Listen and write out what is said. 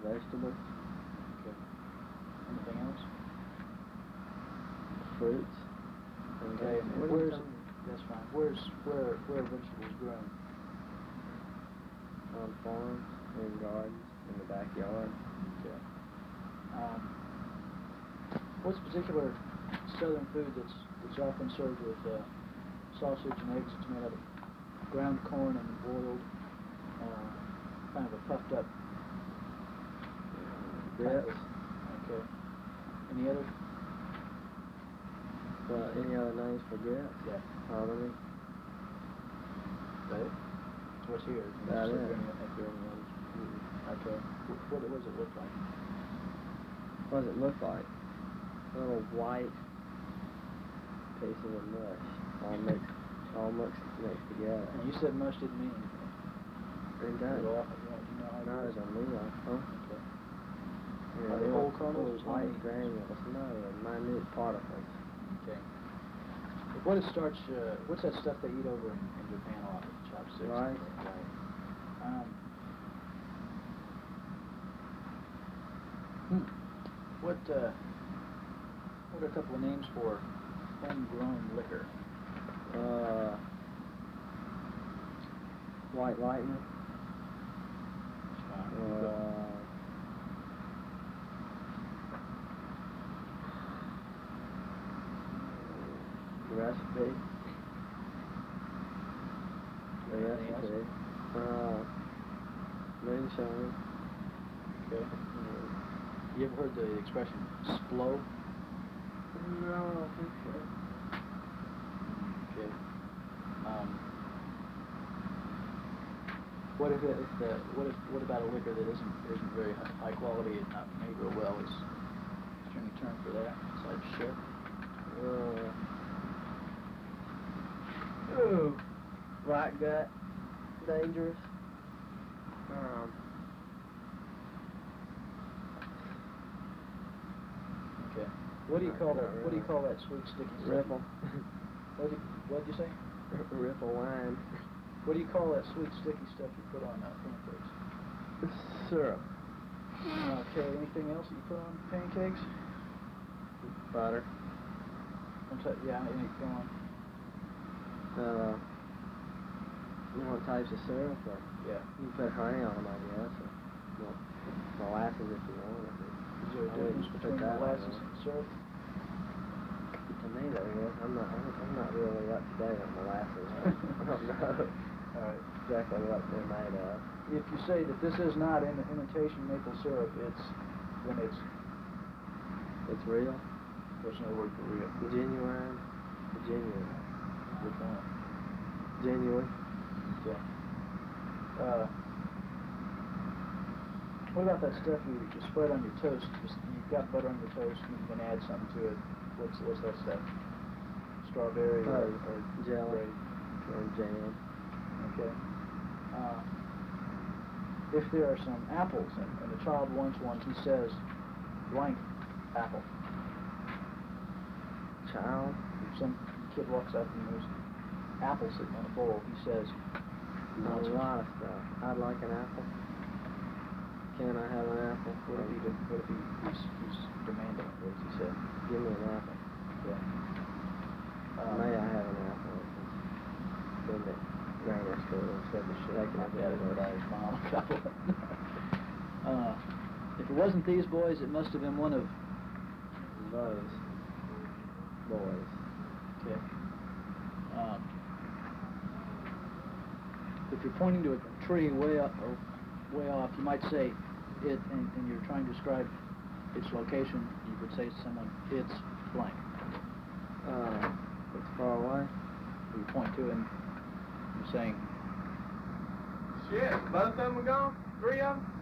vegetables. Okay. Anything else? Fruits. Okay. And where's that's fine. Where are vegetables grown? On farms, in gardens, in the backyard. Okay. What's particular southern food that's often served with sausage and eggs? It's made out of ground corn and boiled, kind of a puffed up. Grits. Okay. Any other? Any other names for grits? Yeah. Hominy. That it? What's here? That is. Okay. What does it look like? What does it look like? Little white pieces of mush, all mixed together. And you said mush didn't mean anything. It does. You know how Not as a meal, huh? Okay. Yeah, Are they whole kernels? White granules, no, minute particles. Okay. What is starch? What's that stuff they eat over in Japan a lot with chopsticks? Rice. Right. What are a couple of names for homegrown liquor? White lightning. Recipe. Moonshine. Okay. You ever heard the expression "splo"? No, I don't think so. Okay. What about a liquor that isn't very high quality and not made real well? Is there any term for that? Besides shit. Right gut. Dangerous. Okay. What do you call that? What do you call that sweet sticky stuff? Ripple. What'd you say? Ripple wine. What do you call that sweet sticky stuff you put on pancakes? Syrup. Okay. Anything else that you put on pancakes? Butter. Yeah. Go on. What types of syrup? Or Yeah. you put honey on them, I guess. Or molasses if you want. Is there a difference between molasses and syrup? To me, there is. I'm not really up to date on molasses. I don't know. All right. Exactly what they're made of. If you say that this is not imitation maple syrup, it's real. There's no word for real. Genuine. Which one? Genuine. Okay. What about that stuff you spread on your toast? You've got butter on your toast, and you can add something to it. What's that stuff? Strawberry or jelly or jam. Okay. If there are some apples and a child wants one, he says, blank apple. Child? If some kid walks up and there's apple sitting on a bowl, he says, a lot of stuff. I'd like an apple. Can I have an apple? What if he's demanding? What does he say? Give me an apple. Yeah. May I have an apple? Then the grammar school said the shit. If it wasn't these boys, it must have been one of those boys. Okay. If you're pointing to a tree way off, you might say it, and you're trying to describe its location. You could say to someone, "It's blank." It's far away. You point to it, and you're saying, "Shit, both of them are gone? 3 of them?"